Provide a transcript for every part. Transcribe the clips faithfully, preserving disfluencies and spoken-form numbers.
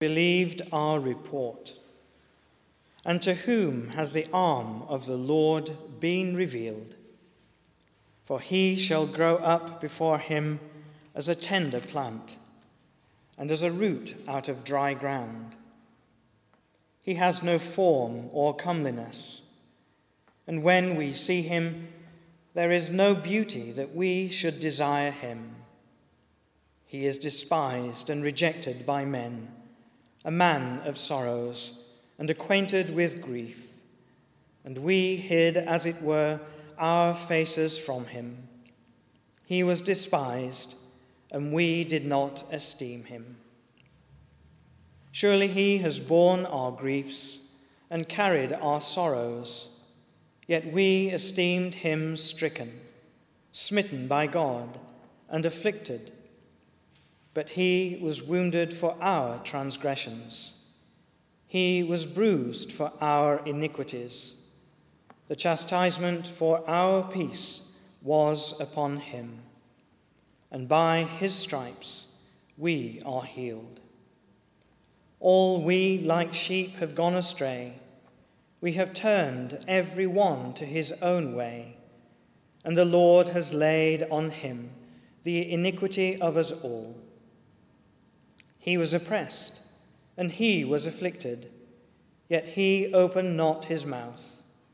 believed our report? And to whom has the arm of the Lord been revealed? For he shall grow up before him as a tender plant, and as a root out of dry ground. He has no form or comeliness, and when we see him, there is no beauty that we should desire him. He is despised and rejected by men, a man of sorrows and acquainted with grief, and we hid, as it were, our faces from him. He was despised, and we did not esteem him. Surely he has borne our griefs and carried our sorrows, yet we esteemed him stricken, smitten by God, and afflicted. But he was wounded for our transgressions. He was bruised for our iniquities. The chastisement for our peace was upon him, and by his stripes we are healed. All we like sheep have gone astray. We have turned every one to his own way, and the Lord has laid on him the iniquity of us all. He was oppressed, and he was afflicted, yet he opened not his mouth.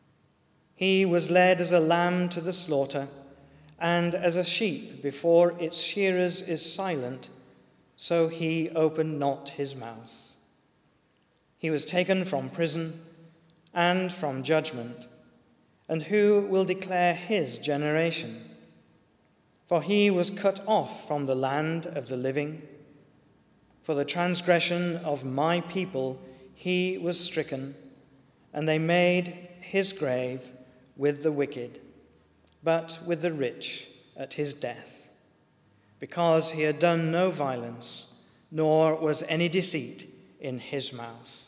He was led as a lamb to the slaughter, and as a sheep before its shearers is silent, so he opened not his mouth. He was taken from prison and from judgment, and who will declare his generation? For he was cut off from the land of the living. For the transgression of my people he was stricken, and they made his grave with the wicked, but with the rich at his death, because he had done no violence, nor was any deceit in his mouth.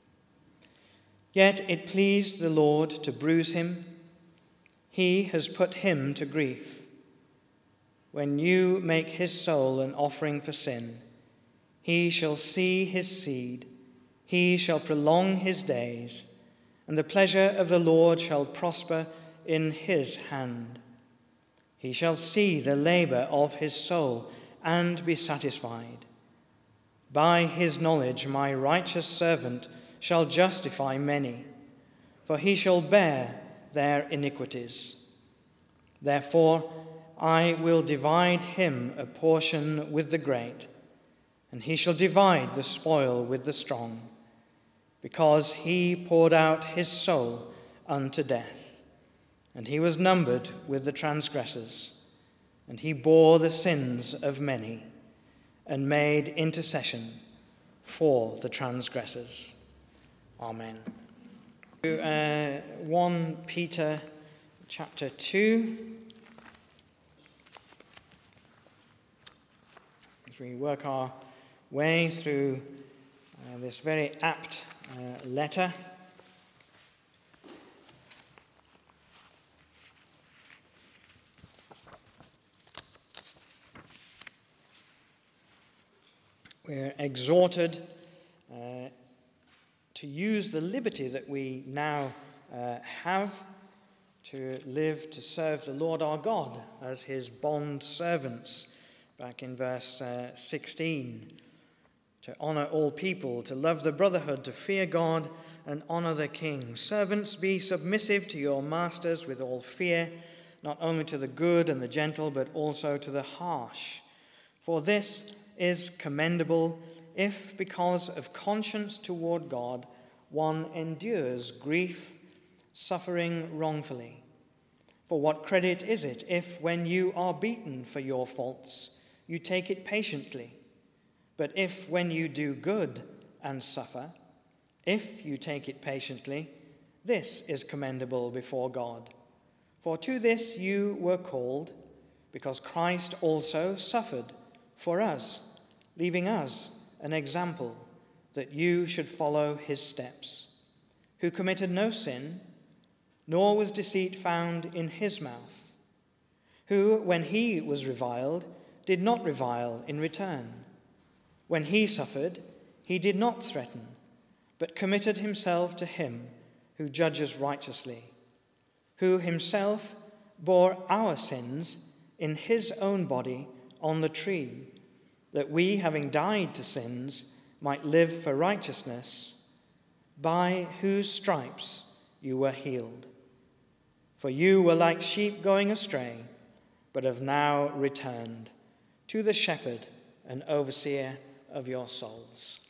Yet it pleased the Lord to bruise him. He has put him to grief. When you make his soul an offering for sin, he shall see his seed, he shall prolong his days, and the pleasure of the Lord shall prosper in his hand. He shall see the labor of his soul and be satisfied. By his knowledge my righteous servant shall justify many, for he shall bear their iniquities. Therefore I will divide him a portion with the great, and he shall divide the spoil with the strong, because he poured out his soul unto death, and he was numbered with the transgressors, and he bore the sins of many, and made intercession for the transgressors. Amen. Uh, First Peter chapter two. As we work our way through uh, this very apt uh, letter. We're exhorted uh, to use the liberty that we now uh, have to live to serve the Lord our God as his bond servants, back in verse uh, sixteen. To honor all people, to love the brotherhood, to fear God and honor the king. Servants, be submissive to your masters with all fear, not only to the good and the gentle, but also to the harsh. For this is commendable if, because of conscience toward God, one endures grief, suffering wrongfully. For what credit is it if, when you are beaten for your faults, you take it patiently? But if, when you do good and suffer, if you take it patiently, this is commendable before God. For to this you were called, because Christ also suffered for us, leaving us an example that you should follow his steps, who committed no sin, nor was deceit found in his mouth, who, when he was reviled, did not revile in return. When he suffered, he did not threaten, but committed himself to him who judges righteously, who himself bore our sins in his own body on the tree, that we, having died to sins, might live for righteousness, by whose stripes you were healed. For you were like sheep going astray, but have now returned to the shepherd and overseer of your souls.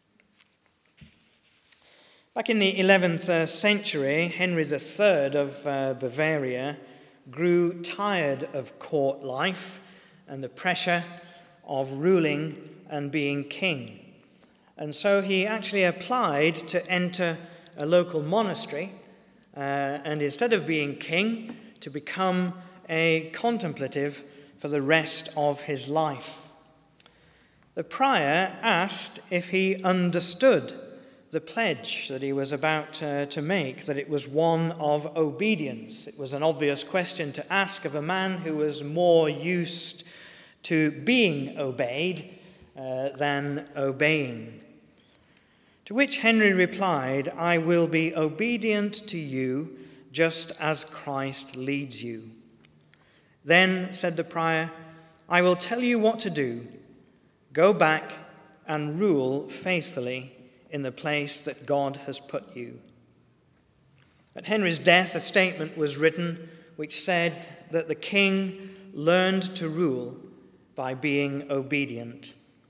Back in the eleventh century, Henry the Third of uh, Bavaria grew tired of court life and the pressure of ruling and being king. And so he actually applied to enter a local monastery uh, and instead of being king, to become a contemplative for the rest of his life. The prior asked if he understood the pledge that he was about uh, to make, that it was one of obedience. It was an obvious question to ask of a man who was more used to being obeyed uh, than obeying. To which Henry replied, "I will be obedient to you just as Christ leads you." "Then," said the prior, "I will tell you what to do. Go back and rule faithfully in the place that God has put you." At Henry's death, a statement was written which said that the king learned to rule by being obedient.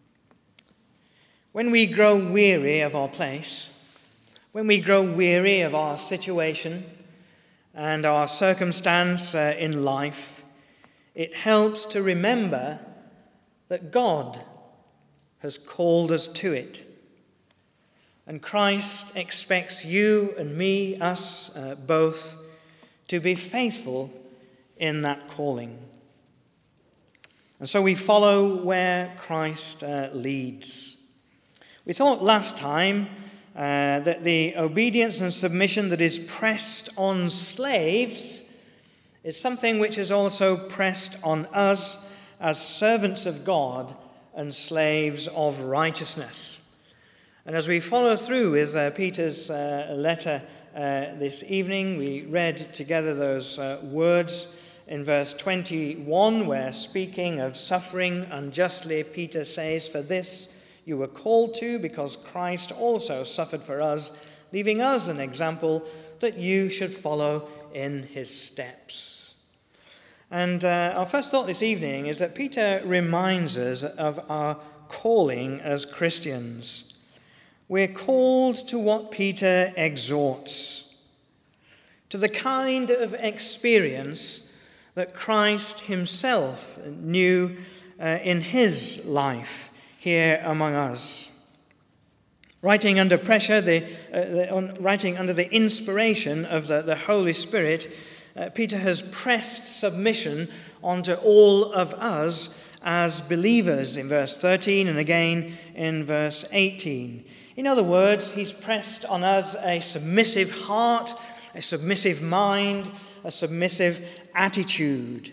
When we grow weary of our place, when we grow weary of our situation and our circumstance uh, in life, it helps to remember that God has called us to it. And Christ expects you and me, us uh, both, to be faithful in that calling. And so we follow where Christ uh, leads. We thought last time uh, that the obedience and submission that is pressed on slaves is something which is also pressed on us as servants of God and slaves of righteousness. And as we follow through with uh, Peter's uh, letter uh, this evening, we read together those uh, words in verse twenty-one, where speaking of suffering unjustly, Peter says, "For this you were called to, because Christ also suffered for us, leaving us an example that you should follow in his steps." And uh, our first thought this evening is that Peter reminds us of our calling as Christians. We're called to what Peter exhorts, to the kind of experience that Christ himself knew uh, in his life here among us. Writing under pressure, the, uh, the, on, writing under the inspiration of the, the Holy Spirit, uh, Peter has pressed submission onto all of us as believers in verse thirteen and again in verse eighteen. In other words, he's pressed on us a submissive heart, a submissive mind, a submissive attitude.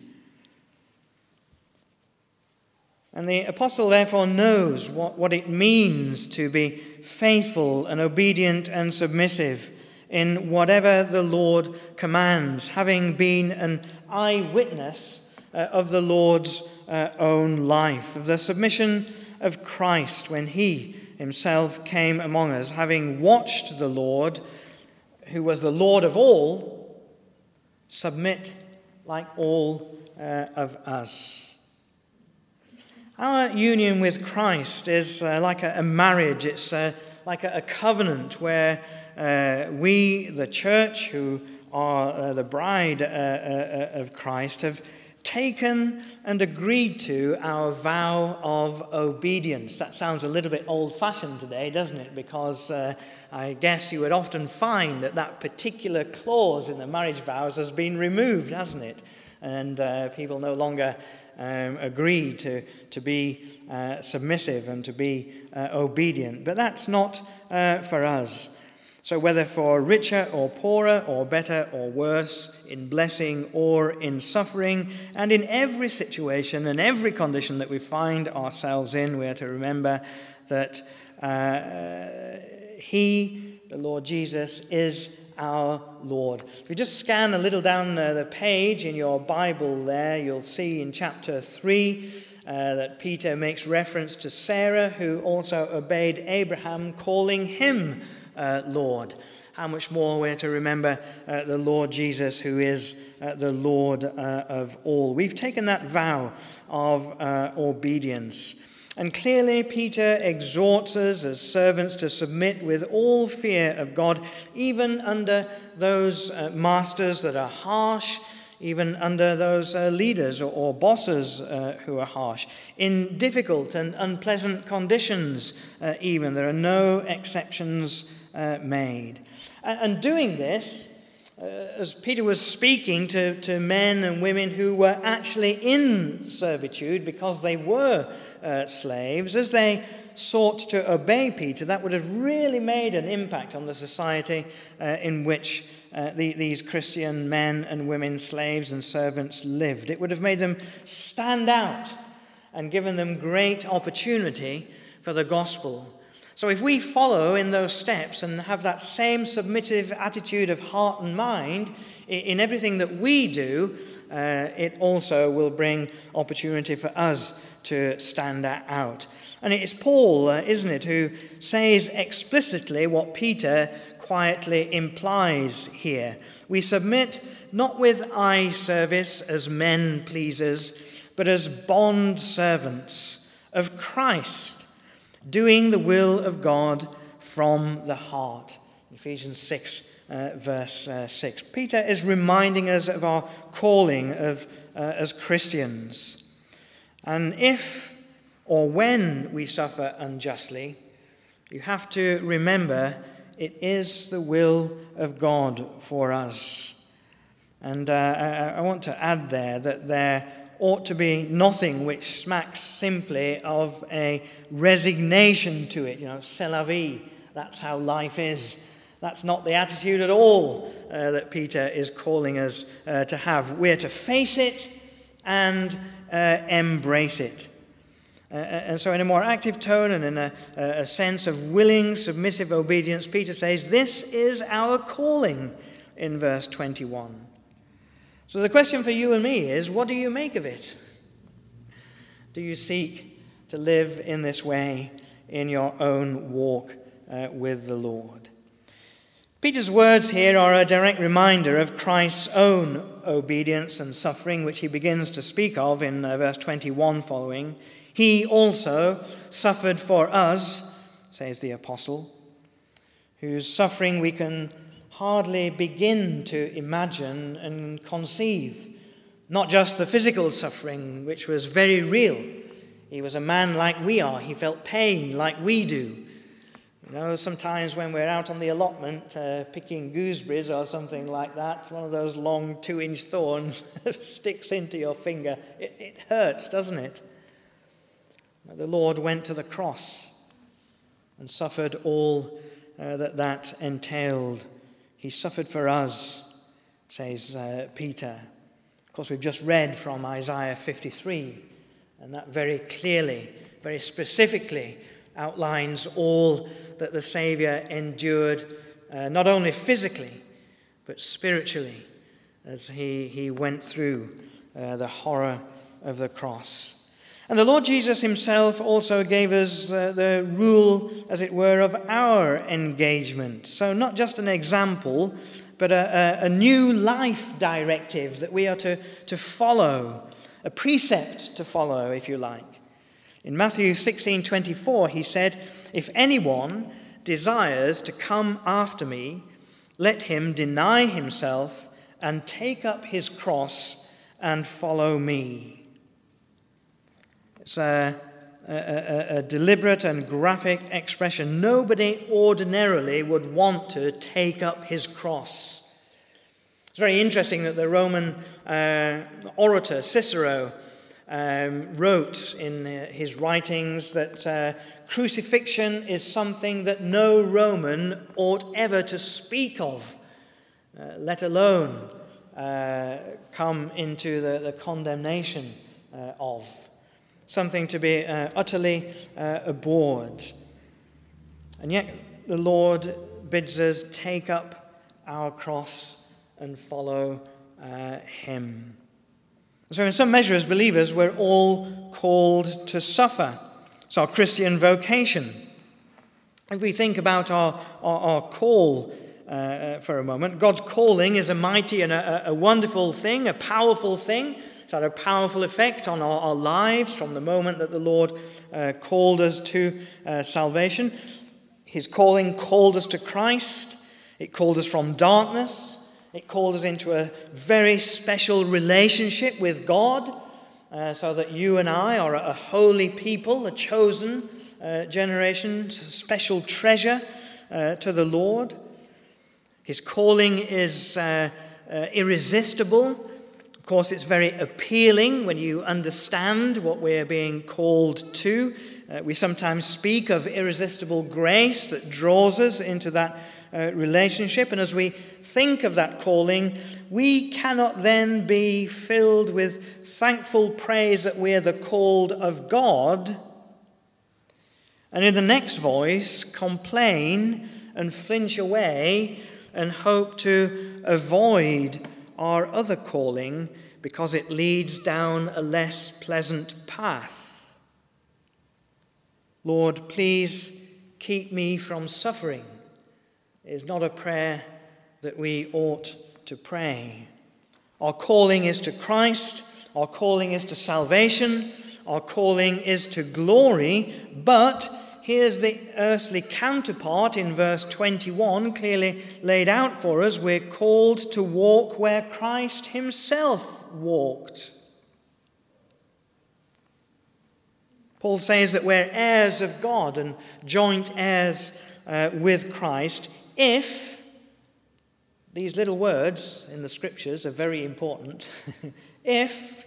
And the apostle therefore knows what, what it means to be faithful and obedient and submissive in whatever the Lord commands, having been an eyewitness uh, of the Lord's uh, own life, of the submission of Christ when he himself came among us, having watched the Lord, who was the Lord of all, submit like all uh, of us. Our union with Christ is uh, like a, a marriage. It's uh, like a, a covenant where uh, we, the church, who are uh, the bride uh, uh, of Christ, have taken and agreed to our vow of obedience. That sounds a little bit old-fashioned today, doesn't it? Because uh, I guess you would often find that that particular clause in the marriage vows has been removed, hasn't it? And uh, people no longer um, agree to, to be uh, submissive and to be uh, obedient. But that's not uh, for us. So whether for richer or poorer or better or worse, in blessing or in suffering, and in every situation and every condition that we find ourselves in, we are to remember that Uh, he, the Lord Jesus, is our Lord. If you just scan a little down uh, the page in your Bible there, you'll see in chapter three uh, that Peter makes reference to Sarah, who also obeyed Abraham, calling him uh, Lord. How much more we're to remember uh, the Lord Jesus, who is uh, the Lord uh, of all. We've taken that vow of uh, obedience. And clearly, Peter exhorts us as servants to submit with all fear of God, even under those uh, masters that are harsh, even under those uh, leaders or, or bosses uh, who are harsh, in difficult and unpleasant conditions uh, even. There are no exceptions uh, made. And doing this, uh, as Peter was speaking to, to men and women who were actually in servitude because they were uh, slaves, as they sought to obey Peter, that would have really made an impact on the society uh, in which uh, the, these Christian men and women, slaves and servants, lived. It would have made them stand out and given them great opportunity for the gospel. So if we follow in those steps and have that same submissive attitude of heart and mind in everything that we do, uh, it also will bring opportunity for us to stand out. And it's Paul, uh, isn't it, who says explicitly what Peter quietly implies here. We submit not with eye service as men pleasers, but as bond servants of Christ, doing the will of God from the heart. Ephesians six, uh, verse uh, six. Peter is reminding us of our calling of uh, as Christians. And if or when we suffer unjustly, you have to remember it is the will of God for us. And uh, I, I want to add there that there ought to be nothing which smacks simply of a resignation to it. You know, c'est la vie. That's how life is. That's not the attitude at all uh, that Peter is calling us uh, to have. We're to face it and uh, embrace it. Uh, and so in a more active tone and in a, a sense of willing, submissive obedience, Peter says, this is our calling in verse twenty-one. So the question for you and me is, what do you make of it? Do you seek to live in this way in your own walk uh, with the Lord? Peter's words here are a direct reminder of Christ's own obedience and suffering, which he begins to speak of in uh, verse twenty-one following. He also suffered for us, says the apostle, whose suffering we can hardly begin to imagine and conceive. Not just the physical suffering, which was very real. He was a man like we are. He felt pain like we do. You know, sometimes when we're out on the allotment uh, picking gooseberries or something like that, one of those long two-inch thorns sticks into your finger. It, it hurts, doesn't it? The Lord went to the cross and suffered all uh, that that entailed. He suffered for us, says uh, Peter. Of course, we've just read from Isaiah fifty-three, and that very clearly, very specifically outlines all that the Saviour endured, uh, not only physically, but spiritually, as he, he went through uh, the horror of the cross. And the Lord Jesus himself also gave us uh, the rule, as it were, of our engagement. So not just an example, but a, a, a new life directive that we are to, to follow, a precept to follow, if you like. In Matthew sixteen twenty-four, he said, "If anyone desires to come after me, let him deny himself and take up his cross and follow me." It's a, a, a deliberate and graphic expression. Nobody ordinarily would want to take up his cross. It's very interesting that the Roman uh, orator Cicero um, wrote in his writings that uh, crucifixion is something that no Roman ought ever to speak of, uh, let alone uh, come into the, the condemnation uh, of. Something to be uh, utterly uh, abhorred. And yet the Lord bids us take up our cross and follow uh, him. So in some measure, as believers, we're all called to suffer. It's our Christian vocation. If we think about our, our, our call uh, for a moment, God's calling is a mighty and a, a wonderful thing, a powerful thing. It's had a powerful effect on our, our lives from the moment that the Lord uh, called us to uh, salvation. His calling called us to Christ. It called us from darkness. It called us into a very special relationship with God, uh, so that you and I are a holy people, a chosen uh, generation, a special treasure uh, to the Lord. His calling is uh, uh, irresistible. Of course, it's very appealing when you understand what we're being called to. Uh, we sometimes speak of irresistible grace that draws us into that uh, relationship. And as we think of that calling, we cannot then be filled with thankful praise that we're the called of God, and in the next voice complain and flinch away and hope to avoid our other calling because it leads down a less pleasant path. Lord, please keep me from suffering is not a prayer that we ought to pray. Our calling is to Christ. Our calling is to salvation. Our calling is to glory. But here's the earthly counterpart in verse twenty-one, clearly laid out for us. We're called to walk where Christ himself walked. Paul says that we're heirs of God and joint heirs uh, with Christ if, these little words in the scriptures are very important, if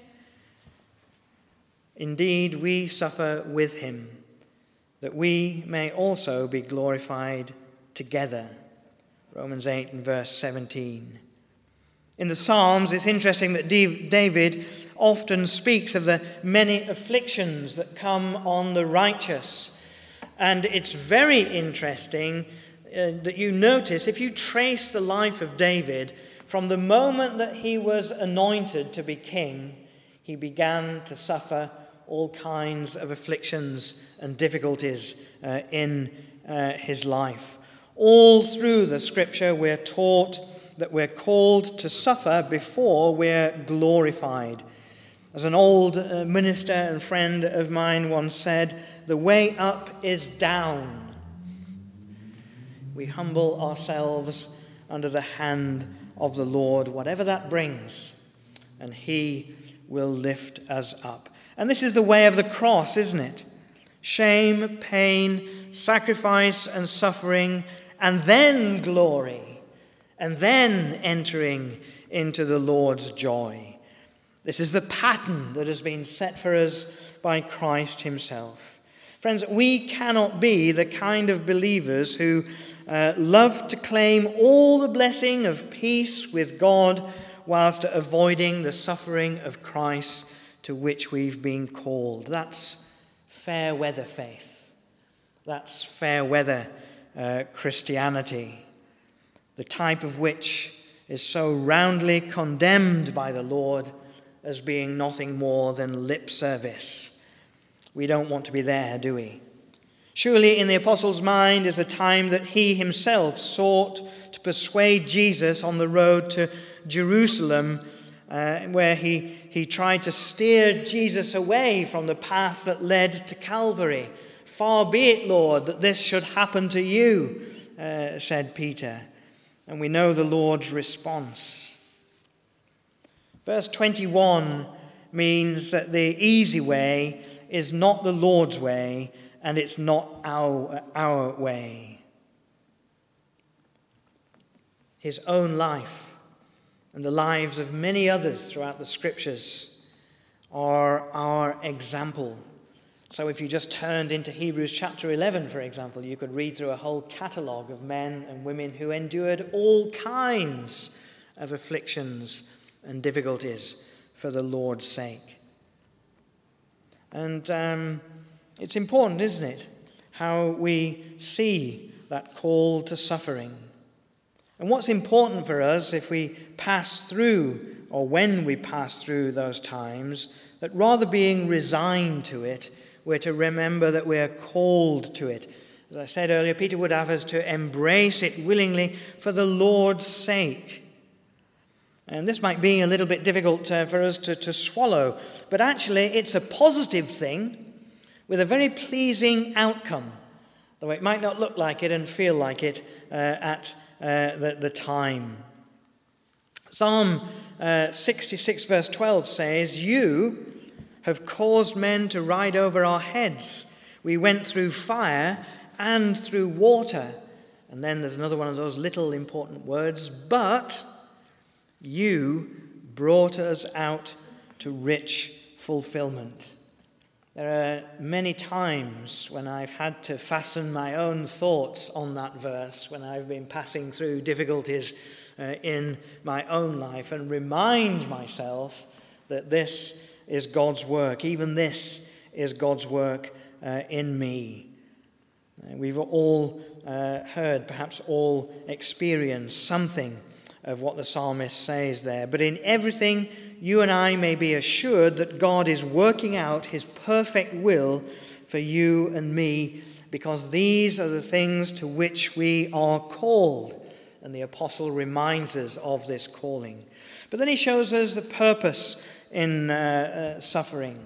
indeed we suffer with him, that we may also be glorified together. Romans eight and verse seventeen. In the Psalms, it's interesting that David often speaks of the many afflictions that come on the righteous. And it's very interesting uh, that you notice, if you trace the life of David, from the moment that he was anointed to be king, he began to suffer all kinds of afflictions and difficulties uh, in uh, his life. All through the scripture, we're taught that we're called to suffer before we're glorified. As an old uh, minister and friend of mine once said, the way up is down. We humble ourselves under the hand of the Lord, whatever that brings, and he will lift us up. And this is the way of the cross, isn't it? Shame, pain, sacrifice and suffering, and then glory, and then entering into the Lord's joy. This is the pattern that has been set for us by Christ himself. Friends, we cannot be the kind of believers who uh, love to claim all the blessing of peace with God whilst avoiding the suffering of Christ to which we've been called. That's fair weather faith. That's fair weather uh, Christianity, the type of which is so roundly condemned by the Lord as being nothing more than lip service. We don't want to be there, do we? Surely in the apostle's mind is the time that he himself sought to persuade Jesus on the road to Jerusalem, uh, where he, he tried to steer Jesus away from the path that led to Calvary. Far be it, Lord, that this should happen to you, uh, said Peter. And we know the Lord's response. Verse twenty-one means that the easy way is not the Lord's way, and it's not our, our way. His own life and the lives of many others throughout the scriptures are our example. So if you just turned into Hebrews chapter eleven, for example, you could read through a whole catalogue of men and women who endured all kinds of afflictions and difficulties for the Lord's sake. And um, it's important, isn't it? how we see that call to suffering. And what's important for us if we pass through, or when we pass through those times, that rather being resigned to it, we're to remember that we're called to it. As I said earlier, Peter would have us to embrace it willingly for the Lord's sake. And this might be a little bit difficult uh, for us to, to swallow, but actually it's a positive thing with a very pleasing outcome, though it might not look like it and feel like it uh, at uh, the, the time. Psalm uh, sixty-six verse twelve says, "You have caused men to ride over our heads. We went through fire and through water." And then there's another one of those little important words, "But you brought us out to rich fulfillment." There are many times when I've had to fasten my own thoughts on that verse, when I've been passing through difficulties uh, in my own life, and remind myself that this is God's work. Even this is God's work uh, in me. Uh, we've all uh, heard, perhaps all experienced something of what the psalmist says there. But in everything, you and I may be assured that God is working out his perfect will for you and me, because these are the things to which we are called. And the apostle reminds us of this calling. But then he shows us the purpose in uh, uh, suffering.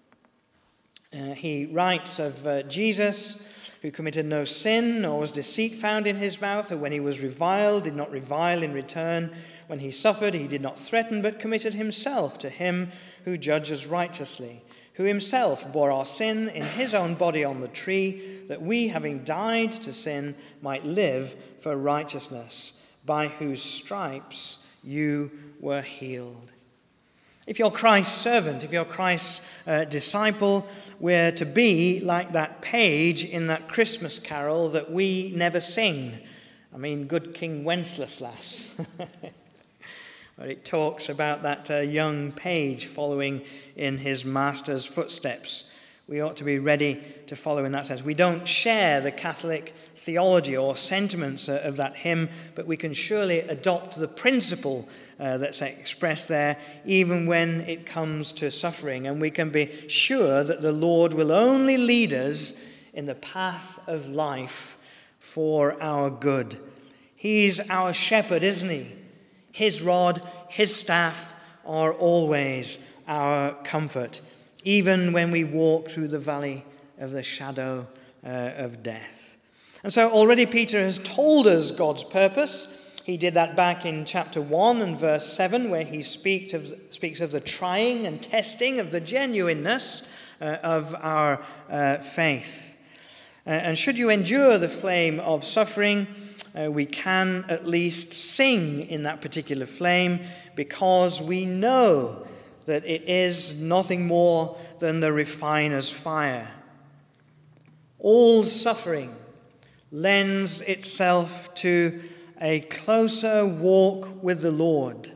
Uh, he writes of uh, Jesus, who committed no sin, nor was deceit found in his mouth, who when he was reviled did not revile in return. When he suffered, he did not threaten, but committed himself to him who judges righteously, who himself bore our sin in his own body on the tree, that we, having died to sin, might live for righteousness, by whose stripes you were healed. If you're Christ's servant, if you're Christ's uh, disciple, we're to be like that page in that Christmas carol that we never sing. I mean, Good King Wenceslas. Where it talks about that uh, young page following in his master's footsteps. We ought to be ready to follow in that sense. We don't share the Catholic theology or sentiments uh, of that hymn, but we can surely adopt the principle Uh, that's expressed there, even when it comes to suffering. And we can be sure that the Lord will only lead us in the path of life for our good. He's our shepherd, isn't he? His rod, his staff are always our comfort, even when we walk through the valley of the shadow uh, of death. And so already Peter has told us God's purpose. He did that back in chapter one and verse seven, where he speaks of, speaks of the trying and testing of the genuineness uh, of our uh, faith. Uh, and should you endure the flame of suffering, uh, we can at least sing in that particular flame, because we know that it is nothing more than the refiner's fire. All suffering lends itself to a closer walk with the Lord,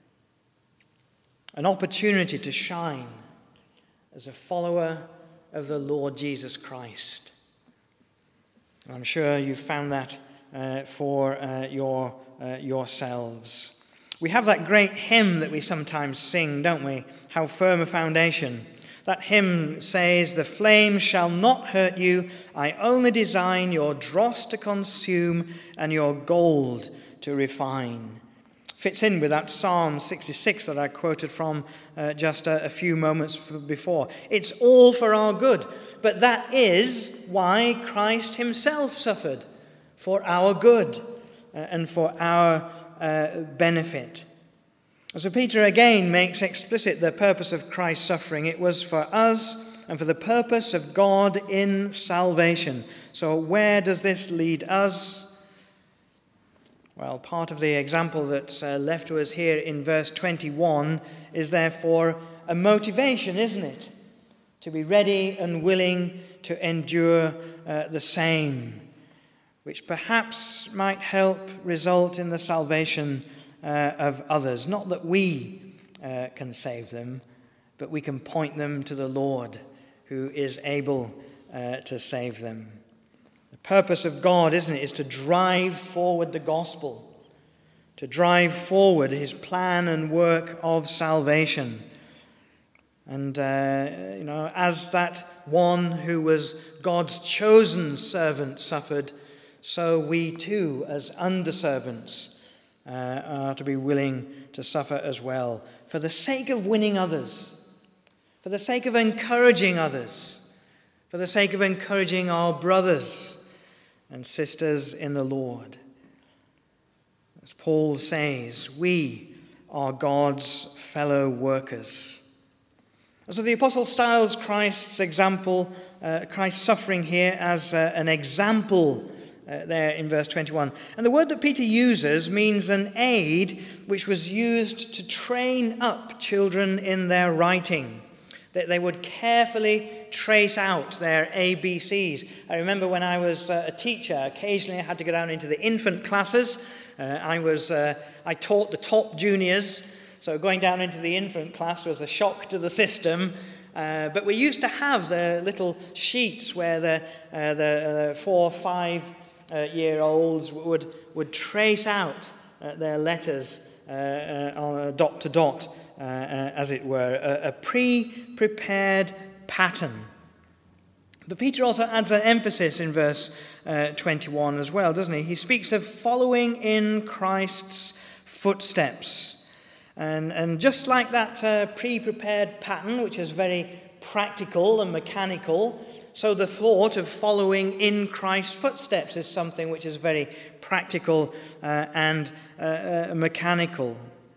an opportunity to shine as a follower of the Lord Jesus Christ. I'm sure you've found that uh, for uh, your uh, yourselves. We have that great hymn that we sometimes sing, don't we? How firm a foundation. That hymn says, "The flames shall not hurt you. I only design your dross to consume and your gold to refine." Fits in with that Psalm sixty-six that I quoted from uh, just a, a few moments before. It's all for our good. But that is why Christ himself suffered, for our good uh, and for our uh, benefit. So Peter again makes explicit the purpose of Christ's suffering. It was for us and for the purpose of God in salvation. So where does this lead us? Well, part of the example that's uh, left to us here in verse twenty-one is therefore a motivation, isn't it? To be ready and willing to endure uh, the same, which perhaps might help result in the salvation Uh, of others. Not that we uh, can save them, but we can point them to the Lord, who is able uh, to save them. purpose of God, isn't it, is to drive forward the gospel, to drive forward his plan and work of salvation. And, uh, you know, as that one who was God's chosen servant suffered, so we too, as underservants, uh, are to be willing to suffer as well, for the sake of winning others, for the sake of encouraging others, for the sake of encouraging our brothers and sisters in the Lord. As Paul says, we are God's fellow workers. So the Apostle styles Christ's example, uh, Christ's suffering here as uh, an example uh, there in verse twenty-one. And the word that Peter uses means an aid which was used to train up children in their writing, that they would carefully trace out their A B Cs. I remember when I was uh, a teacher, occasionally I had to go down into the infant classes. Uh, I was uh, I taught the top juniors. So going down into the infant class was a shock to the system. Uh, but we used to have the little sheets where the uh, the uh, four, five-year-olds uh, would would trace out uh, their letters uh, uh, on a dot to dot, uh, uh, as it were, a, a pre-prepared pattern. But Peter also adds an emphasis in verse uh, twenty-one as well, doesn't he? He speaks of following in Christ's footsteps. And, and just like that uh, pre-prepared pattern, which is very practical and mechanical, so the thought of following in Christ's footsteps is something which is very practical uh, and uh, uh, mechanical.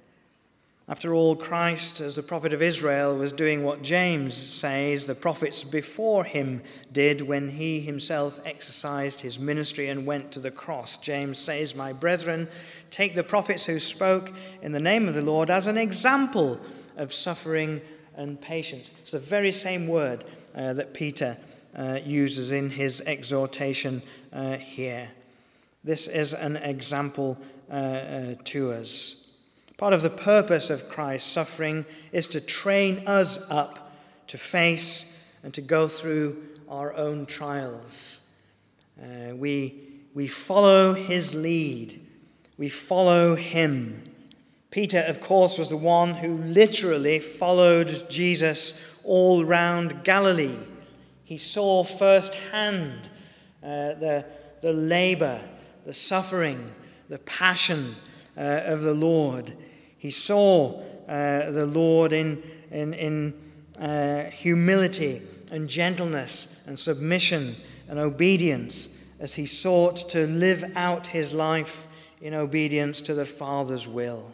After all, Christ, as the prophet of Israel, was doing what James says the prophets before him did when he himself exercised his ministry and went to the cross. James says, "My brethren, take the prophets who spoke in the name of the Lord as an example of suffering and patience." It's the very same word uh, that Peter uh, uses in his exhortation uh, here. This is an example uh, uh, to us. Part of the purpose of Christ's suffering is to train us up to face and to go through our own trials. Uh, we, we follow his lead. We follow him. Peter, of course, was the one who literally followed Jesus all round Galilee. He saw firsthand uh, the, the labor, the suffering, the passion uh, of the Lord. He saw uh, the Lord in, in, in uh, humility and gentleness and submission and obedience as he sought to live out his life in obedience to the Father's will.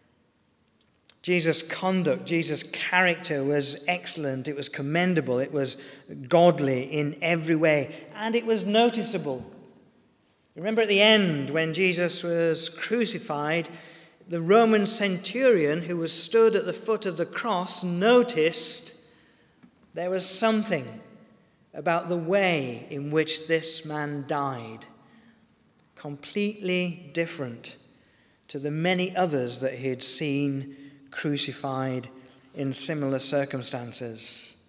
Jesus' conduct, Jesus' character was excellent. It was commendable. It was godly in every way. And it was noticeable. Remember at the end when Jesus was crucified, the Roman centurion who was stood at the foot of the cross noticed there was something about the way in which this man died, completely different to the many others that he had seen crucified in similar circumstances.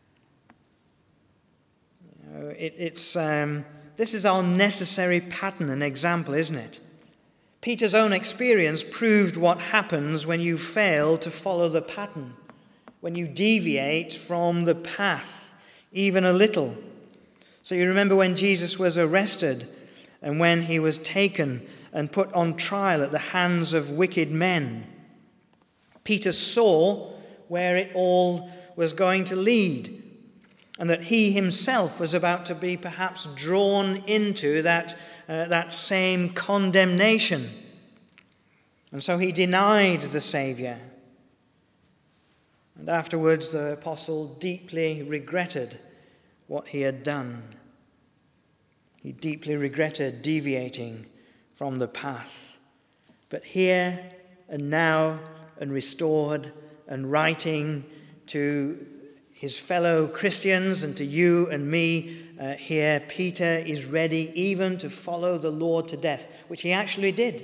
You know, it, it's um, this is our necessary pattern and example, isn't it? Peter's own experience proved what happens when you fail to follow the pattern, when you deviate from the path, even a little. So you remember when Jesus was arrested and when he was taken and put on trial at the hands of wicked men. Peter saw where it all was going to lead, and that he himself was about to be perhaps drawn into that Uh, that same condemnation. And so he denied the Saviour. And afterwards the apostle deeply regretted what he had done. He deeply regretted deviating from the path. But here and now and restored and writing to his fellow Christians and to you and me, Uh, here, Peter is ready even to follow the Lord to death, which he actually did.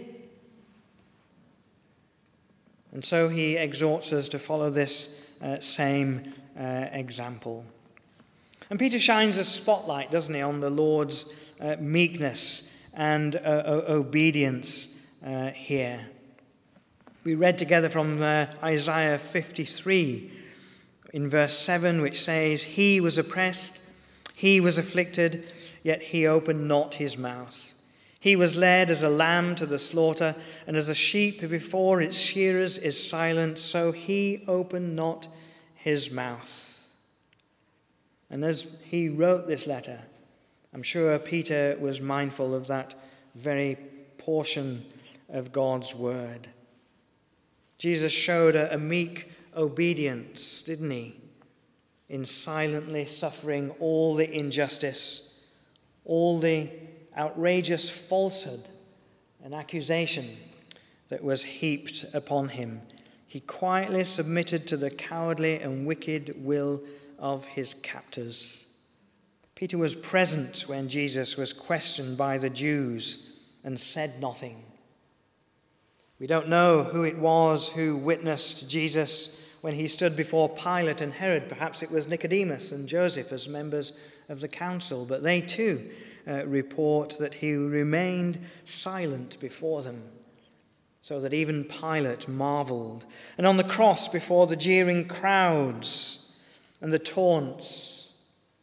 And so he exhorts us to follow this uh, same uh, example. And Peter shines a spotlight, doesn't he, on the Lord's uh, meekness and uh, o- obedience uh, here. We read together from uh, Isaiah fifty-three in verse seven, which says, "He was oppressed, he was afflicted, yet he opened not his mouth. He was led as a lamb to the slaughter, and as a sheep before its shearers is silent, so he opened not his mouth." And as he wrote this letter, I'm sure Peter was mindful of that very portion of God's word. Jesus showed a, a meek obedience, didn't he, in silently suffering all the injustice, all the outrageous falsehood and accusation that was heaped upon him. He quietly submitted to the cowardly and wicked will of his captors. Peter was present when Jesus was questioned by the Jews and said nothing. We don't know who it was who witnessed Jesus when he stood before Pilate and Herod. Perhaps it was Nicodemus and Joseph as members of the council, but they too uh, report that he remained silent before them, so that even Pilate marveled. And on the cross, before the jeering crowds and the taunts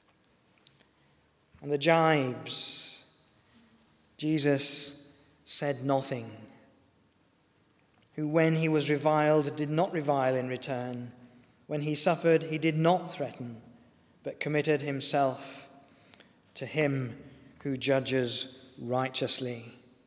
and the jibes, Jesus said nothing. Who, when he was reviled, did not revile in return. When he suffered, he did not threaten, but committed himself to him who judges righteously.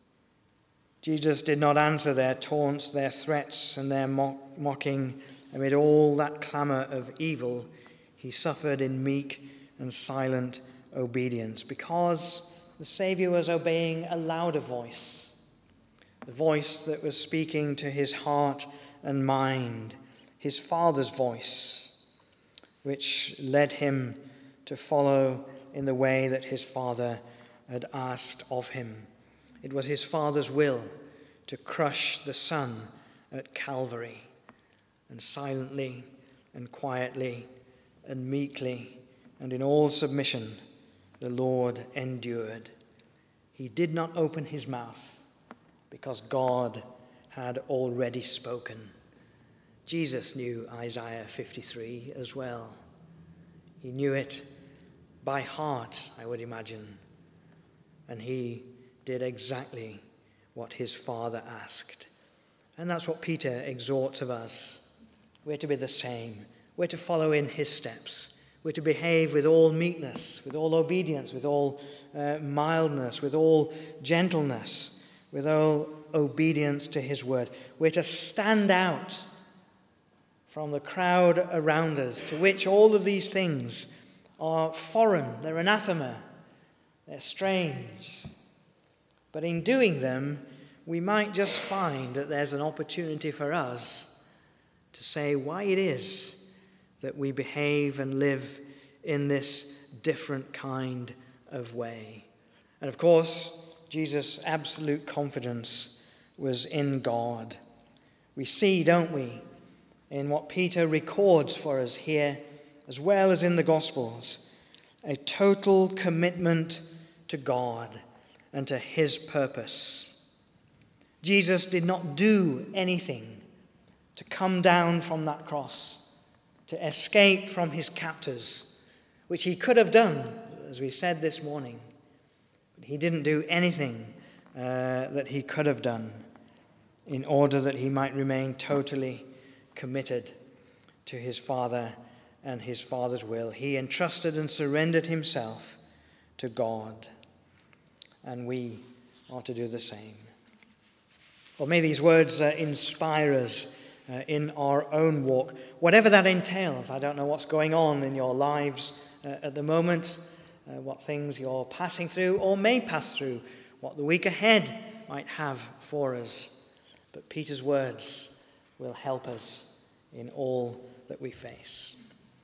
Jesus did not answer their taunts, their threats, and their mock- mocking. Amid all that clamor of evil, he suffered in meek and silent obedience, because the Savior was obeying a louder voice, the voice that was speaking to his heart and mind, his Father's voice, which led him to follow in the way that his Father had asked of him. It was his Father's will to crush the Son at Calvary, and silently and quietly and meekly and in all submission the Lord endured. He did not open his mouth, because God had already spoken. Jesus knew Isaiah fifty-three as well. He knew it by heart, I would imagine. And he did exactly what his Father asked. And that's what Peter exhorts of us. We're to be the same. We're to follow in his steps. We're to behave with all meekness, with all obedience, with all uh, mildness, with all gentleness, with all obedience to his word. We're to stand out from the crowd around us, to which all of these things are foreign, they're anathema, they're strange. But in doing them, we might just find that there's an opportunity for us to say why it is that we behave and live in this different kind of way. And of course, Jesus' absolute confidence was in God. We see, don't we, in what Peter records for us here, as well as in the Gospels, a total commitment to God and to his purpose. Jesus did not do anything to come down from that cross, to escape from his captors, which he could have done, as we said this morning. But he didn't do anything uh, that he could have done in order that he might remain totally committed to his Father and his Father's will. He entrusted and surrendered himself to God, and we are to do the same. Well, may these words uh, inspire us uh, in our own walk, whatever that entails. I don't know what's going on in your lives uh, at the moment, uh, what things you're passing through or may pass through, what the week ahead might have for us. But Peter's words will help us in all that we face.